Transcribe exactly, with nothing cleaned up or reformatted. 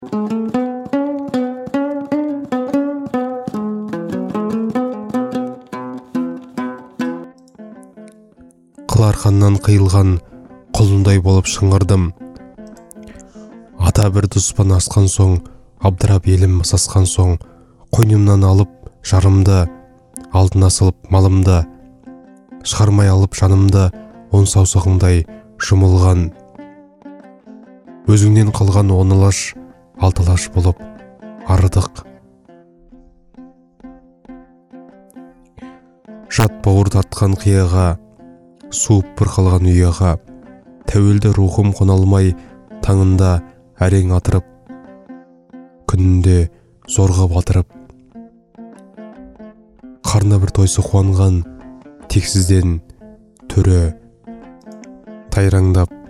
Қыларқаннан қиылған құлындай болып шыңғырдым. Ата бір дұспан асқан соң, абдырап елім сасқан соң, қойнымнан алып жарымды, алдына салып малымды, шығармай алып жанымды, он саусағыңдай жұмылған. Өзіңнен қалған он алаш, алты алаш болып арыдық. Жат бауыр тартқан қияға, суып бір қалған ұяға, тәуелді рухым қоналмай, таңында әрең атырып, күнінде зорға батырып. Қарны бір тойсы қуанған, тексізден түрі тайраңдап,